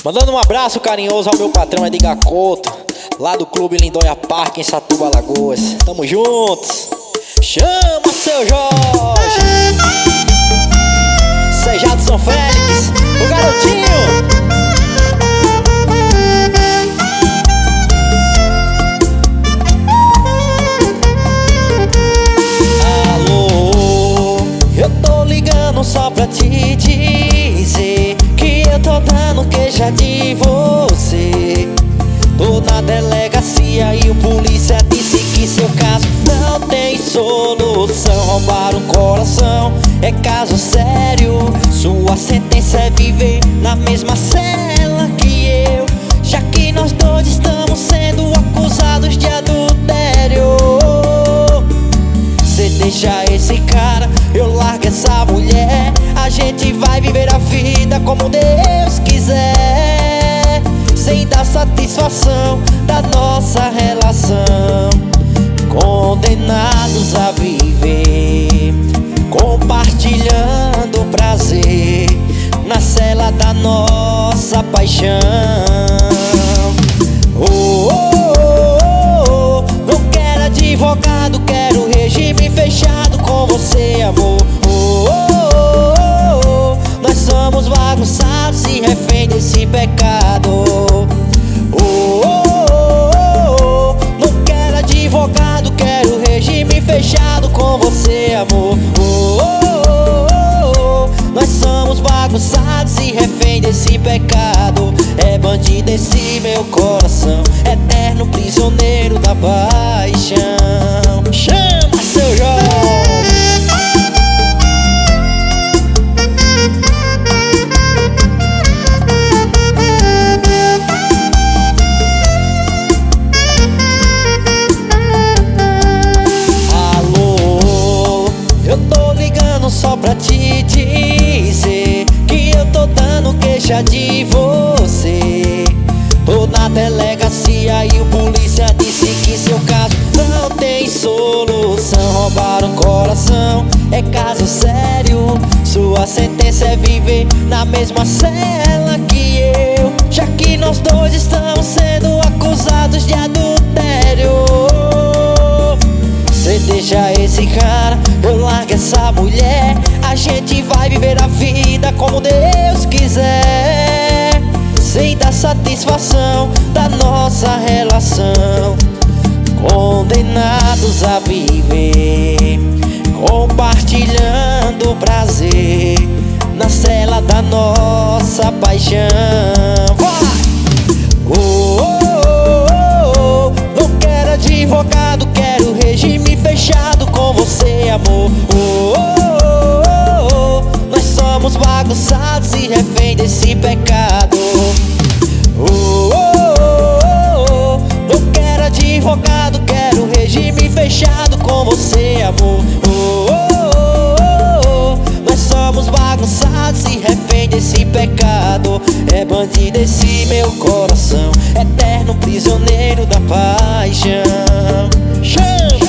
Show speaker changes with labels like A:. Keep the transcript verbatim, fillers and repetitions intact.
A: Mandando um abraço carinhoso ao meu patrão Edgar Couto, lá do Clube Lindóia Parque, em Satuba, Alagoas. Tamo juntos. Chama seu Jorge, Sejado São Félix, o garotinho. Alô, eu tô ligando só pra te dizer que eu tô dando queixa de você. Tô na delegacia e o polícia disse que seu caso não tem solução. Roubaram o coração, é caso sério. Sua sentença é viver na mesma cela que eu, já que nós dois estamos sendo acusados de adultério. Cê deixa esse cara, eu largo essa mulher. A gente vai viver a vida como Deus quiser, sem dar satisfação da nossa relação. Condenados a viver, compartilhando o prazer na cela da nossa paixão. Oh, oh, oh, oh, não quero advogado, quero regime fechado com você, amor. Oh, oh, oh, oh, nós somos bagunçados e refém desse pecado. Oh, oh, oh, oh, não quero advogado, quero regime fechado com você, amor. Oh, oh, oh, oh, nós somos bagunçados e refém desse pecado. É bandido esse meu coração, eterno prisioneiro da paixão. Chama seu Jorge. Só pra te dizer que eu tô dando queixa de você. Tô na delegacia e o polícia disse que seu caso não tem solução. Roubaram o coração, é caso sério. Sua sentença é viver na mesma cela que eu, já que nós dois estamos sendo acusados de adultério. Cê deixa esse cara, eu largo essa mulher. A gente vai viver a vida como Deus quiser, sem dar satisfação da nossa relação. Condenados a viver, compartilhando o prazer na cela da nossa paixão. Vai! Oh, oh, oh, oh, não quero advogado, quero regime fechado com você, amor. Oh, oh, oh, oh, nós somos bagunçados e refém desse pecado. Oh, oh, oh, oh, não quero advogado, quero regime fechado com você, amor. Oh, oh, oh, oh, nós somos bagunçados e refém desse pecado. É bandido esse meu coração, eterno prisioneiro da paixão. Chama!